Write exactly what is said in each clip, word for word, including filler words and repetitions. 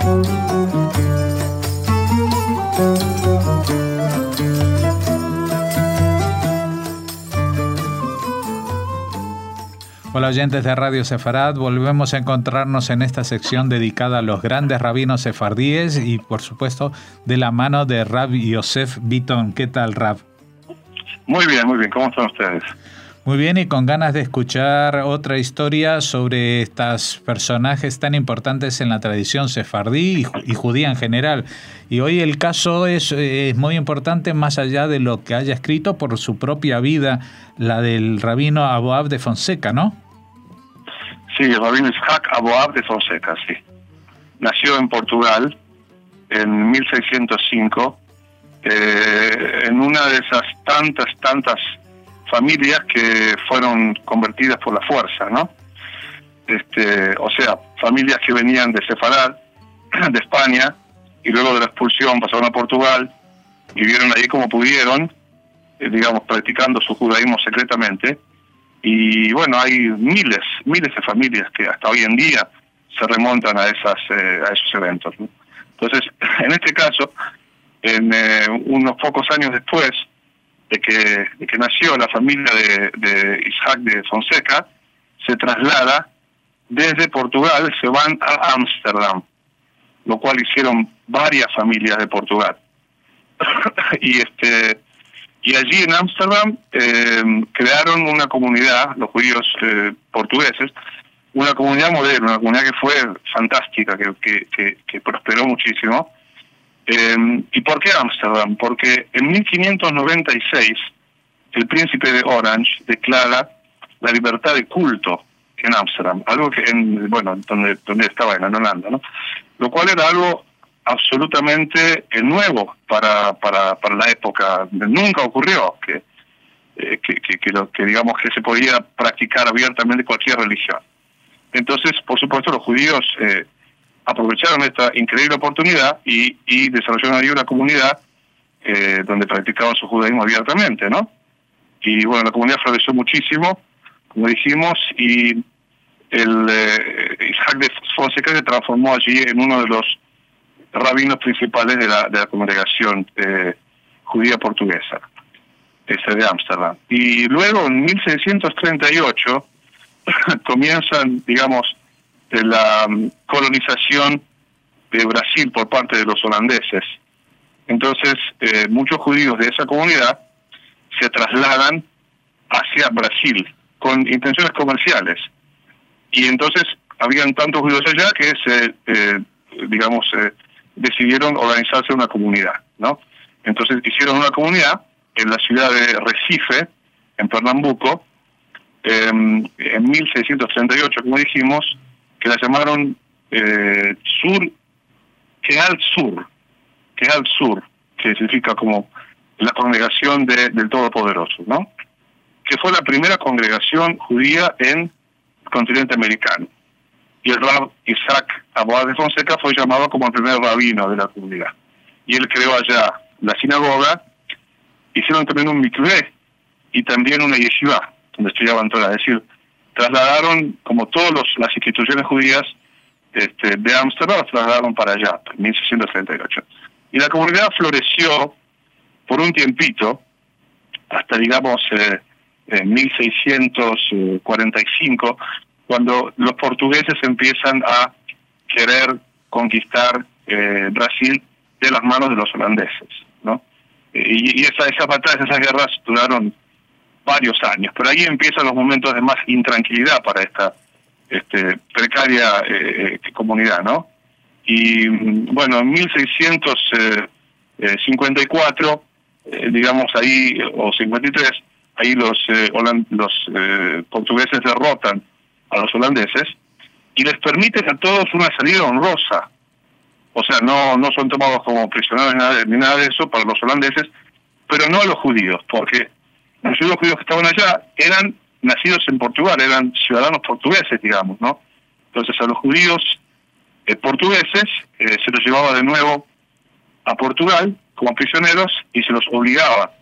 Hola oyentes de Radio Sefarad, volvemos a encontrarnos en esta sección dedicada a los grandes rabinos sefardíes y por supuesto de la mano de Rav Yosef Bitton. ¿Qué tal, Rav? Muy bien, muy bien. ¿Cómo están ustedes? Muy bien, y con ganas de escuchar otra historia sobre estos personajes tan importantes en la tradición sefardí y, y judía en general. Y hoy el caso es, es muy importante más allá de lo que haya escrito por su propia vida, la del rabino Aboab de Fonseca, ¿no? Sí, el rabino Isaac Aboab de Fonseca, sí. Nació en Portugal en mil seiscientos cinco, eh, en una de esas tantas, tantas familias que fueron convertidas por la fuerza, ¿no? Este, o sea, familias que venían de Sefarad, de España, y luego de la expulsión pasaron a Portugal, vivieron ahí como pudieron, eh, digamos, practicando su judaísmo secretamente, y bueno, hay miles, miles de familias que hasta hoy en día se remontan a esas, eh, a esos eventos, ¿no? Entonces, en este caso, en eh, unos pocos años después de que, de que nació la familia de, de Isaac de Fonseca, se traslada desde Portugal, se van a Ámsterdam, lo cual hicieron varias familias de Portugal. y este y allí en Ámsterdam eh, crearon una comunidad, los judíos eh, portugueses, una comunidad moderna, una comunidad que fue fantástica, que, que, que, que prosperó muchísimo. Eh, ¿Y por qué Ámsterdam? Porque en mil quinientos noventa y seis el príncipe de Orange declara la libertad de culto en Ámsterdam, algo que en, bueno, donde, donde estaba en Holanda, ¿no? Lo cual era algo absolutamente eh, nuevo para, para, para la época. Nunca ocurrió que, eh, que, que, que, lo, que digamos que se podía practicar abiertamente cualquier religión. Entonces, por supuesto, los judíos eh, aprovecharon esta increíble oportunidad y, y desarrollaron ahí una comunidad eh, donde practicaban su judaísmo abiertamente, ¿no? Y bueno, la comunidad floreció muchísimo, como dijimos, y el eh, Isaac de Fonseca se transformó allí en uno de los rabinos principales de la, de la congregación eh, judía portuguesa, ese de Ámsterdam. Y luego, en mil seiscientos treinta y ocho, comienzan, digamos, de la colonización de Brasil por parte de los holandeses. Entonces, eh, muchos judíos de esa comunidad se trasladan hacia Brasil con intenciones comerciales. Y entonces, habían tantos judíos allá que se, eh, digamos, eh, decidieron organizarse una comunidad, ¿no? Entonces, hicieron una comunidad en la ciudad de Recife, en Pernambuco, eh, en mil seiscientos treinta y ocho, como dijimos, que la llamaron eh, Sur, Queal Sur, Queal Sur, que significa como la congregación de, del Todopoderoso, ¿no? Que fue la primera congregación judía en el continente americano. Y el Rab Isaac Aboab de Fonseca fue llamado como el primer rabino de la comunidad. Y él creó allá la sinagoga, hicieron también un mikvé y también una yeshiva, donde estudiaban Torah, es decir, trasladaron, como todas las instituciones judías este, de Ámsterdam, las trasladaron para allá, en mil seiscientos treinta y ocho. Y la comunidad floreció por un tiempito, hasta, digamos, eh, en mil seiscientos cuarenta y cinco, cuando los portugueses empiezan a querer conquistar eh, Brasil de las manos de los holandeses, ¿no? Y, y esa, esas batallas, esas guerras duraron varios años, pero ahí empiezan los momentos de más intranquilidad para esta este, precaria eh, comunidad, ¿no? Y bueno, en mil seiscientos cincuenta y cuatro, eh, digamos ahí, o cincuenta y tres, ahí los, eh, holand- los eh, portugueses derrotan a los holandeses y les permiten a todos una salida honrosa. O sea, no no son tomados como prisioneros ni nada, ni nada de eso para los holandeses, pero no a los judíos, porque los judíos que estaban allá eran nacidos en Portugal, eran ciudadanos portugueses, digamos, ¿no? Entonces a los judíos eh, portugueses eh, se los llevaba de nuevo a Portugal como prisioneros y se los obligaba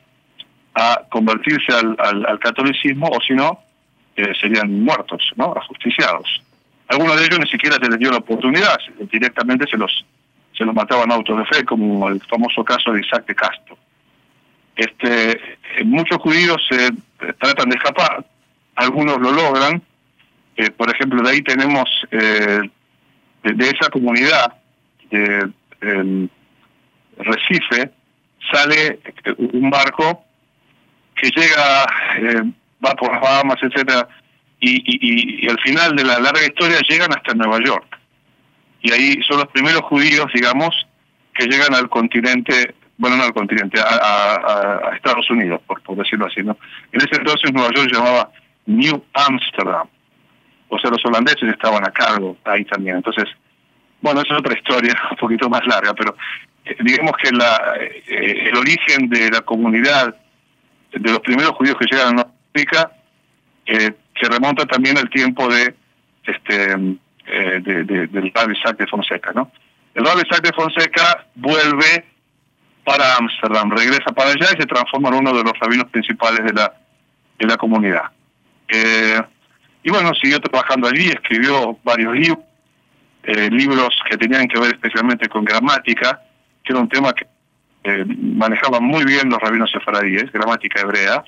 a convertirse al, al, al catolicismo, o si no, eh, serían muertos, ¿no? Ajusticiados. Algunos de ellos ni siquiera se les dio la oportunidad, directamente se los se los mataban autos de fe, como el famoso caso de Isaac de Castro. Este, muchos judíos eh, tratan de escapar, algunos lo logran. Eh, por ejemplo, de ahí tenemos eh, de, de esa comunidad de eh, Recife, sale un barco que llega, eh, va por las Bahamas, etcétera, y, y, y al final de la larga historia llegan hasta Nueva York. Y ahí son los primeros judíos, digamos, que llegan al continente, bueno, no al continente, a, a, a Estados Unidos, por, por decirlo así, ¿no? En ese entonces Nueva York se llamaba New Amsterdam, o sea, los holandeses estaban a cargo ahí también. Entonces, bueno, esa es otra historia, un poquito más larga, pero eh, digamos que la, eh, el origen de la comunidad, de los primeros judíos que llegan a Norteamérica, eh, se remonta también al tiempo de este eh, de, de, del Rabbi Isaac de Fonseca, ¿no? El Rabbi Isaac de Fonseca vuelve para Ámsterdam, regresa para allá y se transforma en uno de los rabinos principales de la de la comunidad. Eh, y bueno, siguió trabajando allí, escribió varios libros, eh, libros que tenían que ver especialmente con gramática, que era un tema que eh, manejaban muy bien los rabinos sefaradíes, gramática hebrea.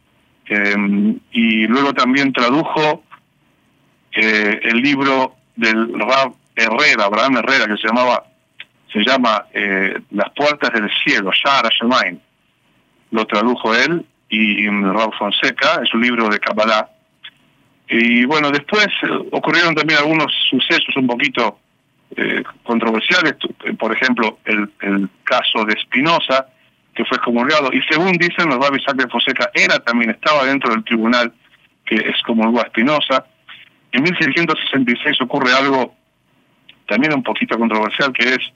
Eh, y luego también tradujo eh, el libro del Rab Herrera, Abraham Herrera, que se llamaba se llama eh, Las Puertas del Cielo, Sha'ar HaShamayim. Lo tradujo él y Rab Fonseca, es un libro de Kabbalah. Y bueno, después eh, ocurrieron también algunos sucesos un poquito eh, controversiales, por ejemplo, el, el caso de Spinoza, que fue excomulgado, y según dicen los Rabbi Isaac de Fonseca, era también, estaba dentro del tribunal que excomulgó a Spinoza. En mil seiscientos sesenta y seis ocurre algo también un poquito controversial, que es,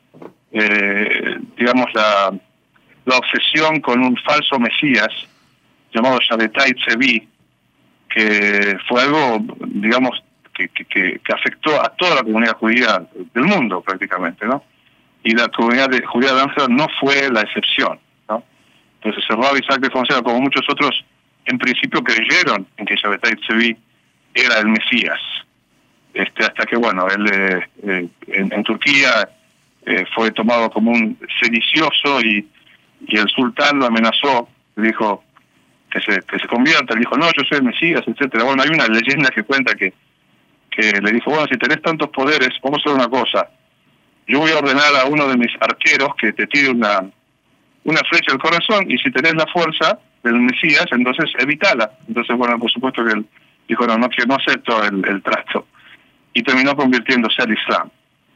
eh, digamos, la, la obsesión con un falso mesías llamado Shabbatai Tzvi, que fue algo, digamos, que, que, que afectó a toda la comunidad judía del mundo prácticamente, ¿no? Y la comunidad de, judía de Ámsterdam no fue la excepción, ¿no? Entonces el Rabbi Isaac de Fonseca, como muchos otros, en principio creyeron en que Shabbatai Tzvi era el Mesías, este, hasta que, bueno, él eh, eh, en, en Turquía eh, fue tomado como un sedicioso y, y el sultán lo amenazó, le dijo que se que se convierta, le dijo, no, yo soy el Mesías, etcétera. Bueno, hay una leyenda que cuenta que, que le dijo, bueno, si tenés tantos poderes, vamos a hacer una cosa, yo voy a ordenar a uno de mis arqueros que te tire una, una flecha al corazón, y si tenés la fuerza del Mesías, entonces evitala. Entonces, bueno, por supuesto que él dijo, no, no, que no acepto el, el trato. Y terminó convirtiéndose al Islam.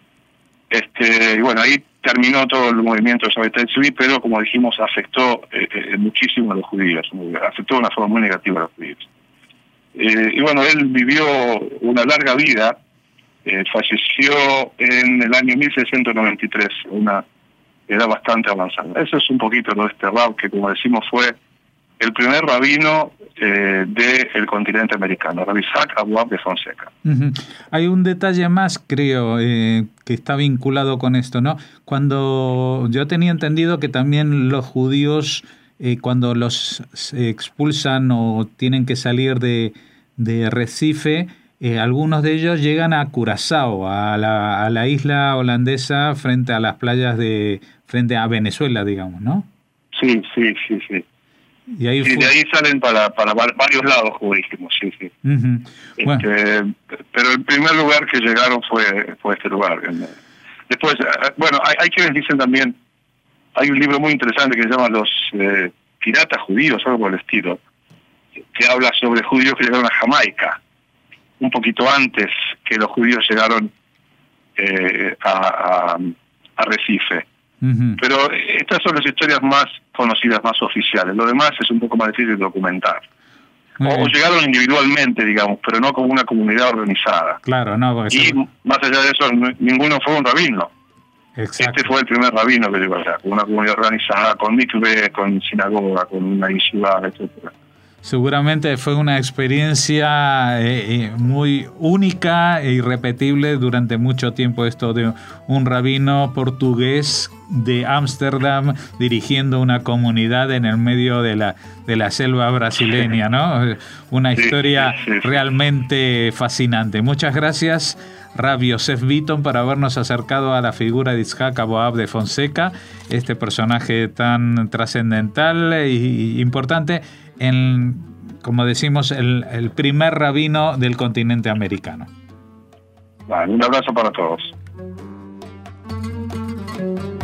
Este, y bueno, ahí terminó todo el movimiento de Shabbatai Tzvi, pero como dijimos, afectó eh, eh, muchísimo a los judíos, afectó de una forma muy negativa a los judíos. Eh, y bueno, él vivió una larga vida, eh, falleció en el año mil seiscientos noventa y tres, una edad bastante avanzada. Eso es un poquito lo de este rab, que como decimos fue el primer rabino eh, del continente americano, Rabbi Isaac Abuab de Fonseca. Uh-huh. Hay un detalle más, creo, eh, que está vinculado con esto, ¿no? Cuando yo tenía entendido que también los judíos, eh, cuando los expulsan o tienen que salir de, de Recife, eh, algunos de ellos llegan a Curazao, a la, a la isla holandesa frente a las playas de, frente a Venezuela, digamos, ¿no? Sí, sí, sí, sí. Y ahí sí, fue... de ahí salen para, para varios lados, como dijimos, sí, sí. Uh-huh. Este, bueno. Pero el primer lugar que llegaron fue, fue este lugar. Después, bueno, hay, hay quienes dicen también, hay un libro muy interesante que se llama Los eh, Piratas Judíos, algo por el estilo, que habla sobre judíos que llegaron a Jamaica, un poquito antes que los judíos llegaron eh, a, a, a Recife. Uh-huh. Pero estas son las historias más conocidas, más oficiales. Lo demás es un poco más difícil de documentar. O, o llegaron individualmente, digamos, pero no como una comunidad organizada. Claro, no. Y eso... más allá de eso, ninguno fue un rabino. Exacto. Este fue el primer rabino que llegó allá, con una comunidad organizada, con mikve, con sinagoga, con una yeshiva, etcétera. Seguramente fue una experiencia eh, eh, muy única e irrepetible durante mucho tiempo, esto de un rabino portugués de Ámsterdam dirigiendo una comunidad en el medio de la de la selva brasileña, ¿no? Una historia sí, sí, sí. realmente fascinante. Muchas gracias Rav Yosef Bitton, por habernos acercado a la figura de Itzhak Aboab de Fonseca, este personaje tan trascendental e importante en, como decimos, el, el primer rabino del continente americano. Vale, un abrazo para todos.